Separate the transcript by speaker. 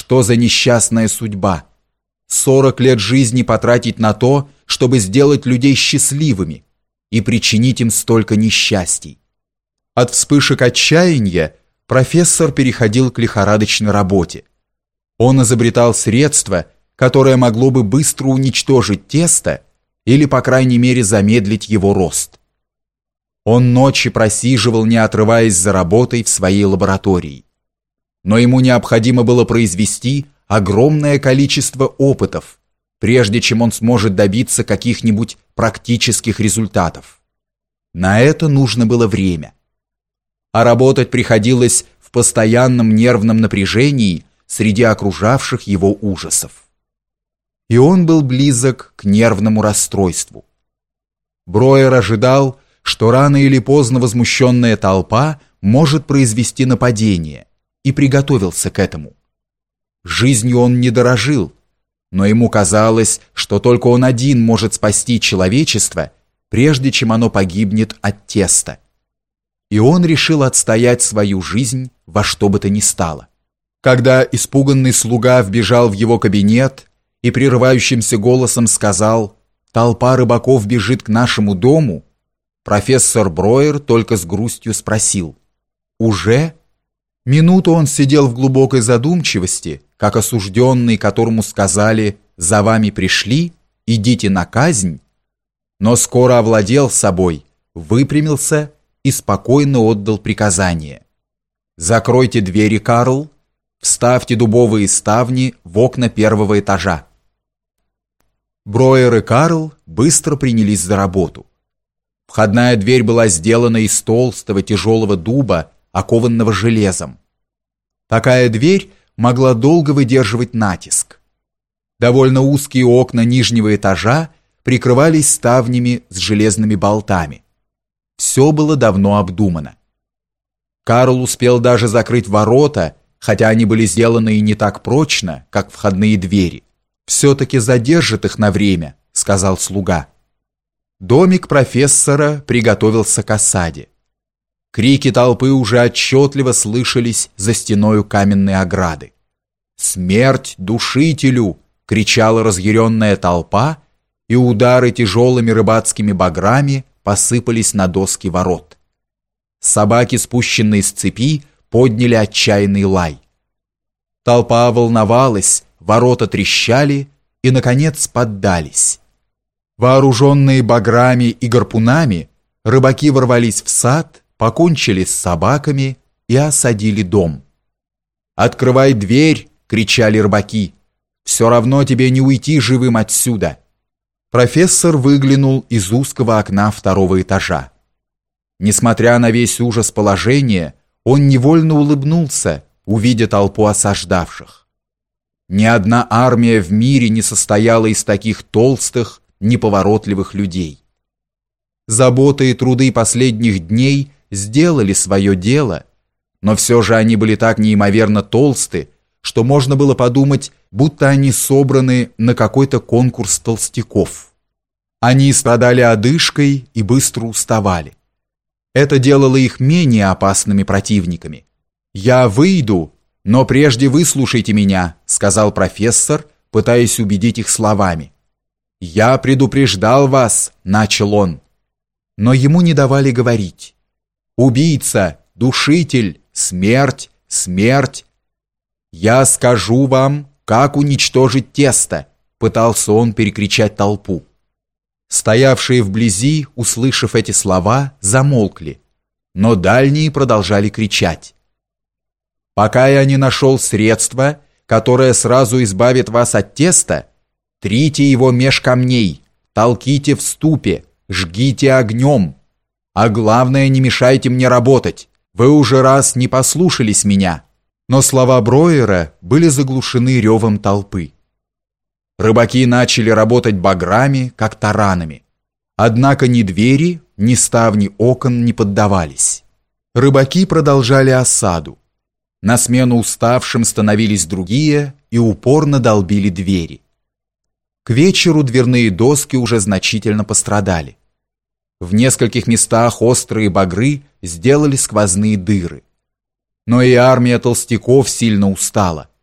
Speaker 1: Что за несчастная судьба? 40 лет жизни потратить на то, чтобы сделать людей счастливыми и причинить им столько несчастий. От вспышек отчаяния профессор переходил к лихорадочной работе. Он изобретал средство, которое могло бы быстро уничтожить тесто или, по крайней мере, замедлить его рост. Он ночи просиживал, не отрываясь за работой в своей лаборатории. Но ему необходимо было произвести огромное количество опытов, прежде чем он сможет добиться каких-нибудь практических результатов. На это нужно было время. А работать приходилось в постоянном нервном напряжении среди окружавших его ужасов. И он был близок к нервному расстройству. Броер ожидал, что рано или поздно возмущенная толпа может произвести нападение, и приготовился к этому. Жизнью он не дорожил, но ему казалось, что только он один может спасти человечество, прежде чем оно погибнет от теста. И он решил отстоять свою жизнь во что бы то ни стало. Когда испуганный слуга вбежал в его кабинет и прерывающимся голосом сказал: «Толпа рыбаков бежит к нашему дому», профессор Броер только с грустью спросил: «Уже?» Минуту он сидел в глубокой задумчивости, как осужденный, которому сказали: «За вами пришли, идите на казнь», но скоро овладел собой, выпрямился и спокойно отдал приказание: «Закройте двери, Карл, вставьте дубовые ставни в окна первого этажа». Броер и Карл быстро принялись за работу. Входная дверь была сделана из толстого тяжелого дуба, окованного железом. Такая дверь могла долго выдерживать натиск. Довольно узкие окна нижнего этажа прикрывались ставнями с железными болтами. Все было давно обдумано. Карл успел даже закрыть ворота, хотя они были сделаны и не так прочно, как входные двери. «Все-таки задержит их на время», — сказал слуга. Домик профессора приготовился к осаде. Крики толпы уже отчетливо слышались за стеною каменной ограды. «Смерть душителю!» — кричала разъяренная толпа, и удары тяжелыми рыбацкими баграми посыпались на доски ворот. Собаки, спущенные с цепи, подняли отчаянный лай. Толпа волновалась, ворота трещали и, наконец, поддались. Вооруженные баграми и гарпунами, рыбаки ворвались в сад, покончили с собаками и осадили дом. «Открывай дверь!» — кричали рыбаки. «Все равно тебе не уйти живым отсюда!» Профессор выглянул из узкого окна второго этажа. Несмотря на весь ужас положения, он невольно улыбнулся, увидя толпу осаждавших. Ни одна армия в мире не состояла из таких толстых, неповоротливых людей. Заботы и труды последних дней сделали свое дело, но все же они были так неимоверно толсты, что можно было подумать, будто они собраны на какой-то конкурс толстяков. Они страдали одышкой и быстро уставали. Это делало их менее опасными противниками. «Я выйду, но прежде выслушайте меня», — сказал профессор, пытаясь убедить их словами. «Я предупреждал вас», — начал он. Но ему не давали говорить. «Убийца, душитель, смерть, смерть! Я скажу вам, как уничтожить тесто», — пытался он перекричать толпу. Стоявшие вблизи, услышав эти слова, замолкли, но дальние продолжали кричать. «Пока я не нашел средства, которое сразу избавит вас от теста, трите его меж камней, толките в ступе, жгите огнем. А главное, не мешайте мне работать. Вы уже раз не послушались меня». Но слова Броера были заглушены ревом толпы. Рыбаки начали работать баграми, как таранами. Однако ни двери, ни ставни окон не поддавались. Рыбаки продолжали осаду. На смену уставшим становились другие и упорно долбили двери. К вечеру дверные доски уже значительно пострадали. В нескольких местах острые багры сделали сквозные дыры. Но и армия толстяков сильно устала.